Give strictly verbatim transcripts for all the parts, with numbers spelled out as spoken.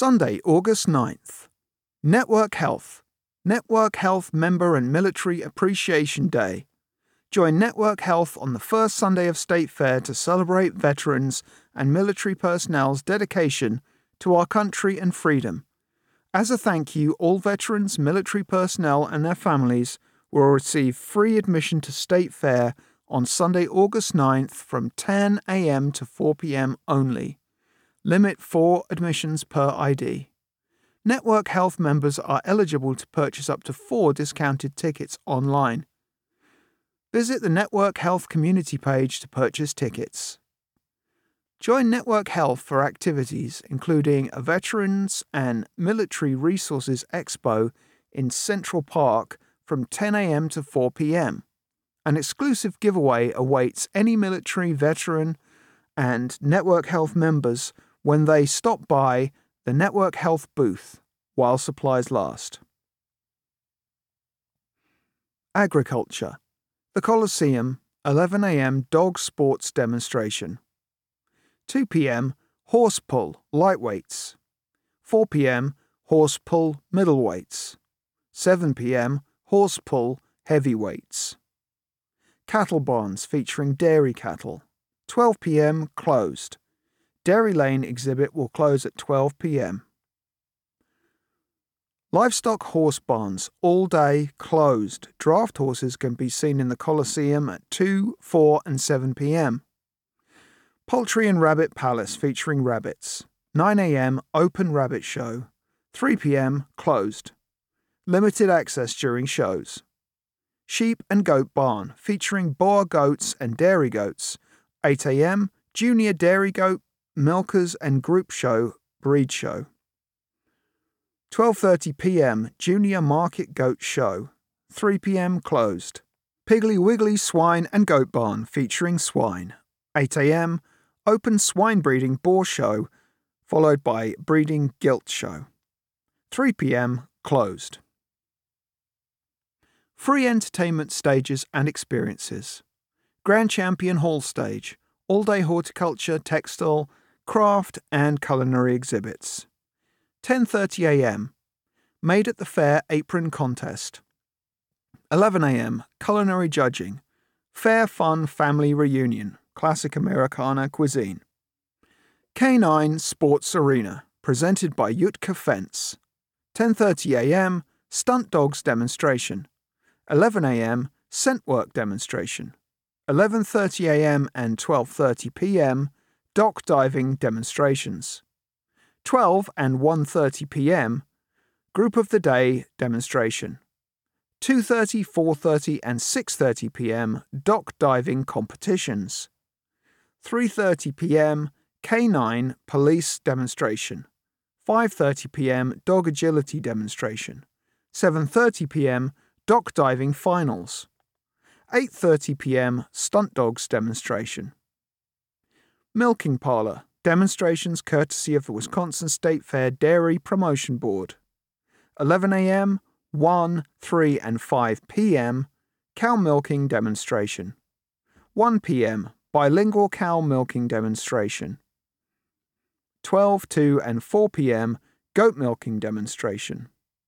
Sunday, August ninth. Network Health. Network Health Member and Military Appreciation Day. Join Network Health on the first Sunday of State Fair to celebrate veterans and military personnel's dedication to our country and freedom. As a thank you, all veterans, military personnel and their families will receive free admission to State Fair on Sunday, August ninth from ten a.m. to four p.m. only. Limit four admissions per I D. Network Health members are eligible to purchase up to four discounted tickets online. Visit the Network Health community page to purchase tickets. Join Network Health for activities including a Veterans and Military Resources Expo in Central Park from ten a.m. to four p.m. An exclusive giveaway awaits any military veteran and Network Health members when they stop by the Network Health booth while supplies last. Agriculture. The Coliseum, eleven a.m. dog sports demonstration. two p.m. horse pull lightweights. four p.m. horse pull middleweights. seven p.m. horse pull heavyweights. Cattle barns featuring dairy cattle. twelve p.m. closed. Dairy Lane exhibit will close at twelve p.m. Livestock horse barns all day closed. Draft horses can be seen in the Coliseum at two, four and seven p.m. Poultry and Rabbit Palace featuring rabbits. nine a.m. open rabbit show. three p.m. closed. Limited access during shows. Sheep and Goat Barn featuring Boer goats and dairy goats. eight a.m. Junior Dairy Goat Milkers and Group Show Breed Show. twelve thirty p.m. Junior Market Goat Show. three p.m. closed. Piggly Wiggly Swine and Goat Barn featuring swine. eight a.m. Open Swine Breeding Boar Show, followed by Breeding Gilt Show. three p.m. closed. Free entertainment stages and experiences. Grand Champion Hall Stage, all-day horticulture, textile, craft and culinary exhibits. ten thirty a.m. Made at the Fair Apron Contest. eleven a.m. Culinary Judging. Fair Fun Family Reunion. Classic Americana Cuisine. K nine Sports Arena. Presented by Utka Fence. ten thirty a.m. Stunt Dogs Demonstration. eleven a.m. Scent Work Demonstration. eleven thirty a.m. and twelve thirty p.m. Dock Diving Demonstrations. twelve and one thirty p.m. Group of the Day Demonstration. two thirty, four thirty and six thirty p.m. Dock Diving Competitions. three thirty p.m. K nine Police Demonstration. five thirty p.m. Dog Agility Demonstration. seven thirty p.m. Dock Diving Finals. eight thirty p.m. Stunt Dogs Demonstration. Milking Parlor. Demonstrations courtesy of the Wisconsin State Fair Dairy Promotion Board. eleven a.m., one, three and five p.m. Cow Milking Demonstration. one p.m. Bilingual Cow Milking Demonstration. twelve, two and four p.m. Goat Milking Demonstration.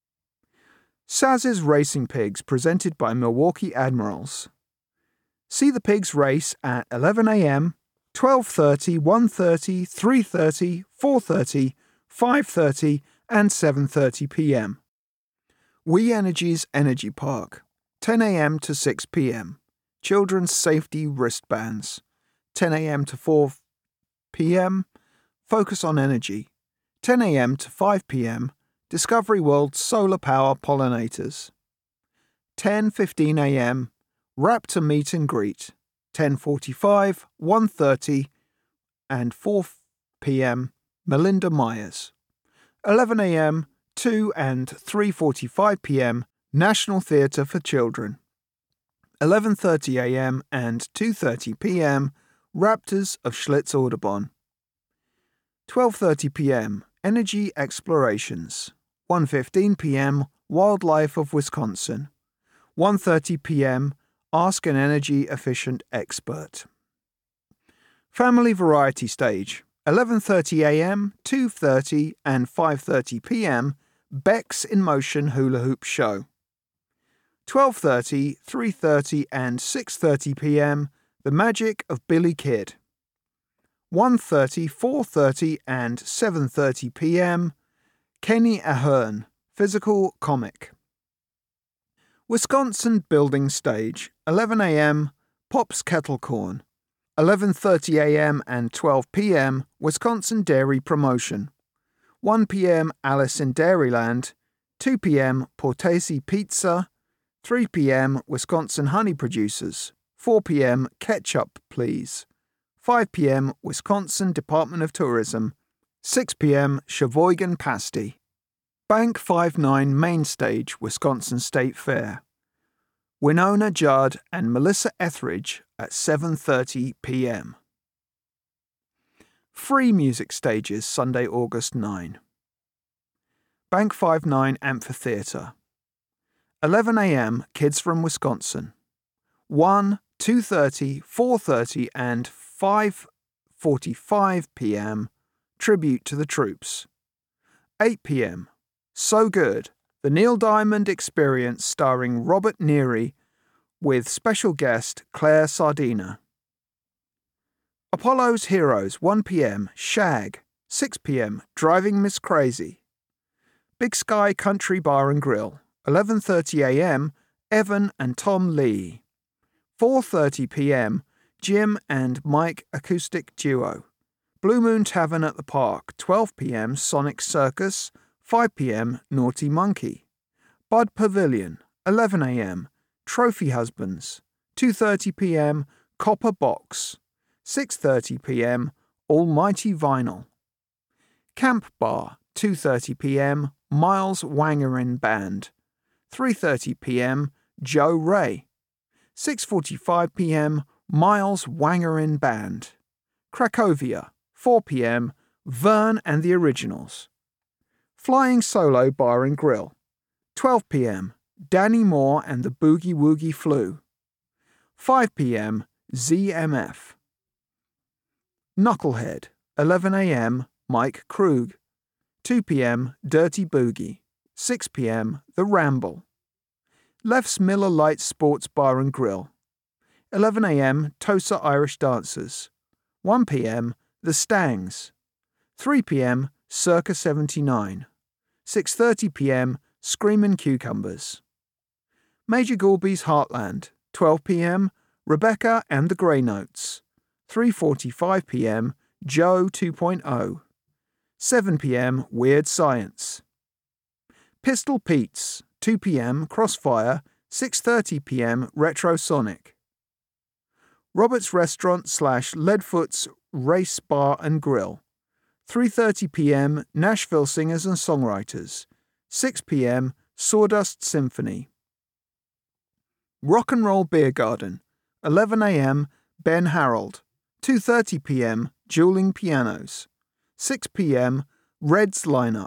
Saz's Racing Pigs presented by Milwaukee Admirals. See the pigs race at eleven a.m., twelve thirty, one thirty, three thirty, four thirty, five thirty and seven thirty p.m. We Energies Energy Park. ten a.m. to six p.m. Children's Safety Wristbands. ten a.m. to four p.m. Focus on Energy. ten a.m. to five p.m. Discovery World Solar Power Pollinators. ten fifteen a.m. Raptor Meet and Greet. ten forty-five, one thirty and four p.m. Melinda Myers. eleven a.m., two and three forty-five p.m. National Theatre for Children. eleven thirty a.m. and two thirty p.m. Raptors of Schlitz Audubon. twelve thirty p.m. Energy Explorations. one fifteen p.m. Wildlife of Wisconsin. one thirty p.m. Ask an energy efficient expert. Family Variety Stage. eleven thirty a m, two thirty and five thirty p m Beck's In Motion Hula Hoop Show. twelve thirty, three thirty and six thirty p m The Magic of Billy Kidd. one thirty, four thirty and seven thirty p m Kenny Ahern, Physical Comic. Wisconsin Building Stage, eleven a m Pop's Kettle Corn. eleven thirty a m and twelve p m Wisconsin Dairy Promotion. one p m Alice in Dairyland. two p m Portesi Pizza. three p m Wisconsin Honey Producers. four p m Ketchup Please. five p m Wisconsin Department of Tourism. six p m Sheboygan Pasty. Bank fifty-nine Main Stage, Wisconsin State Fair. Winona Judd and Melissa Etheridge at seven thirty p m Free music stages Sunday, August ninth. Bank fifty-nine Amphitheatre. eleven a m Kids from Wisconsin. one, two thirty, four thirty and five forty-five p m Tribute to the Troops. eight p m So Good, the Neil Diamond Experience starring Robert Neary with special guest Claire Sardina. Apollo's Heroes, one p m Shag, six p m Driving Miss Crazy. Big Sky Country Bar and Grill, eleven thirty a m Evan and Tom Lee. four thirty p m Jim and Mike Acoustic Duo. Blue Moon Tavern at the Park, twelve p m Sonic Circus, five p m Naughty Monkey. Bud Pavilion, eleven a m Trophy Husbands, two thirty p m Copper Box, six thirty p m Almighty Vinyl. Camp Bar, two thirty p m Miles Wangerin Band, three thirty p m Joe Ray, six forty-five p m Miles Wangerin Band. Cracovia, four p m Vern and the Originals. Flying Solo Bar and Grill, twelve p m Danny Moore and the Boogie Woogie Flu. five p m Z M F. Knucklehead, eleven a m Mike Krug. two p m Dirty Boogie. six p m The Ramble. Leff's Miller Lite Sports Bar and Grill. eleven a m Tosa Irish Dancers. one p m The Stangs. three p m Circa seventy-nine. six thirty p m Screamin' Cucumbers. Major Goulby's Heartland, twelve p m Rebecca and the Grey Notes. three forty-five p m Joe two point oh. seven p m Weird Science. Pistol Pete's, two p m Crossfire, six thirty p m Retro Sonic. Robert's Restaurant slash Leadfoot's Race Bar and Grill, three thirty p m Nashville Singers and Songwriters, six p m Sawdust Symphony. Rock and Roll Beer Garden, eleven a m Ben Harold, two thirty p m Dueling Pianos, six p m Red's Lineup.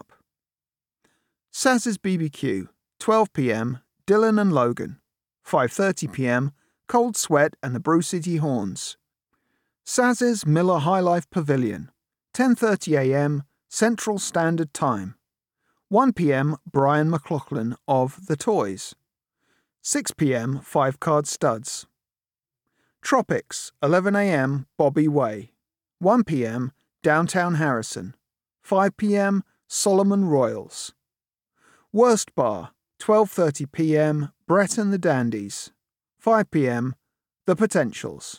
Saz's B B Q, twelve p m Dylan and Logan, five thirty p m Cold Sweat and the Brew City Horns. Saz's Miller High Life Pavilion, ten thirty a m Central Standard Time. one p m Brian McLaughlin of The Toys. six p m Five Card Studs. Tropics, eleven a m Bobby Way. one p m Downtown Harrison. five p m Solomon Royals. Worst Bar, twelve thirty p m Brett and the Dandies. five p m The Potentials.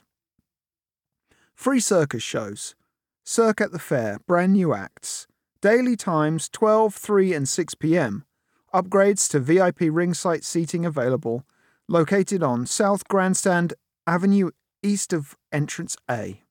Free circus shows. Cirque at the Fair, brand new acts. Daily times twelve, three and six p m Upgrades to V I P ringside seating available. Located on South Grandstand Avenue east of Entrance A.